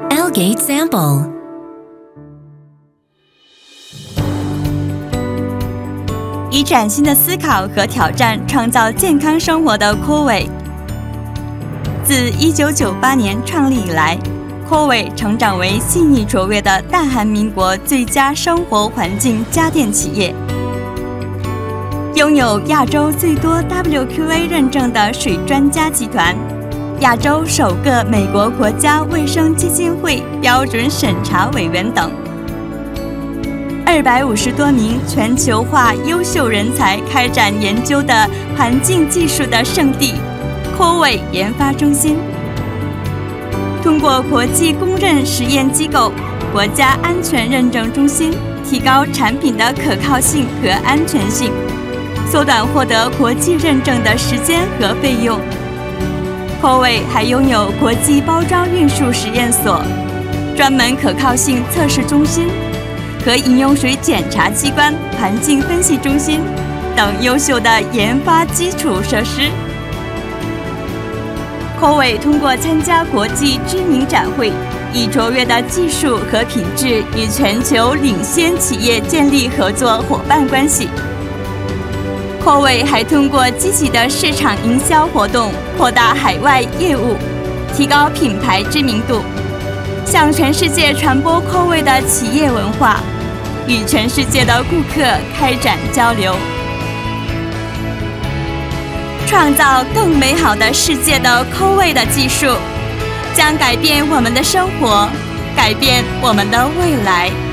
Algate Sample。 以崭新的思考和挑战创造健康生活的 Colway。自1998年创立以来，Colway 成长为信誉卓越的大韩民国最佳生活环境家电企业，拥有亚洲最多 WQA 认证的水专家集团，亚洲首个美国国家卫生基金会标准审查委员等，250多名全球化优秀人才开展研究的环境技术的圣地 Colway 研发中心，通过国际公认实验机构、国家安全认证中心，提高产品的可靠性和安全性，缩短获得国际认证的时间和费用。Colway 还拥有国际包装运输实验所、专门可靠性测试中心和饮用水检查机关、环境分析中心等优秀的研发基础设施。Colway 通过参加国际知名展会，以卓越的技术和品质与全球领先企业建立合作伙伴关系。Colway 还通过积极的市场营销活动，扩大海外业务，提高品牌知名度，向全世界传播 Colway 的企业文化，与全世界的顾客开展交流，创造更美好的世界的 Colway 的技术，将改变我们的生活，改变我们的未来。